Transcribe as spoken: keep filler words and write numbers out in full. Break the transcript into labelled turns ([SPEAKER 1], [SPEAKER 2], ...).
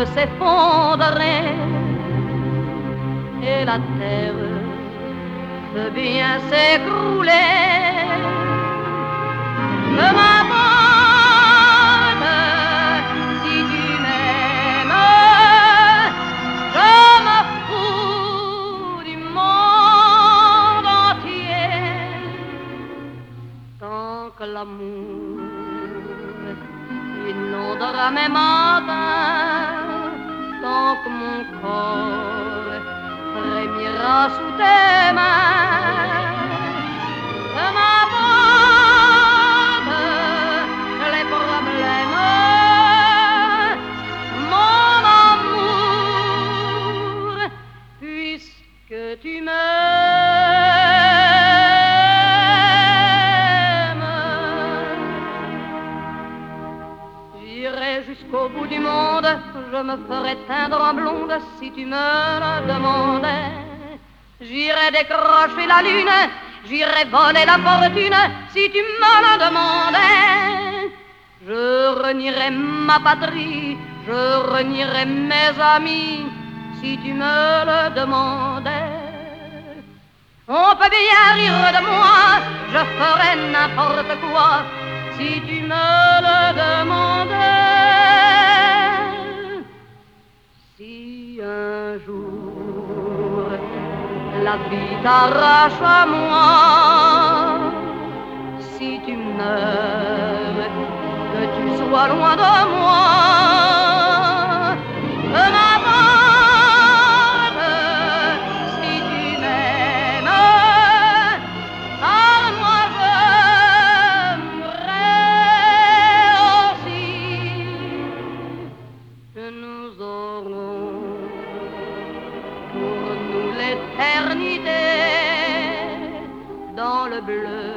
[SPEAKER 1] s'effondrer et la terre peut bien s'écrouler. Ne m'abandonne si tu m'aimes, je me fous du monde entier. Tant que l'amour inondera mes matins, tant que mon corps frémira sous tes mains, je m'abandonne les problèmes, mon amour, puisque tu m'aimes. J'irai jusqu'au bout du monde, je me ferai teindre en blonde si tu me le demandais. J'irai décrocher la lune, j'irai voler la fortune si tu me le demandais. Je renierai ma patrie, je renierai mes amis si tu me le demandais. On peut bien rire de moi, je ferai n'importe quoi si tu me le demandais. Si un jour la vie t'arrache à moi, si tu meurs, que tu sois loin de moi, je m'abandonne si tu m'aimes, car moi je mourrai aussi. Nous aurons pour nous l'éternité dans le bleu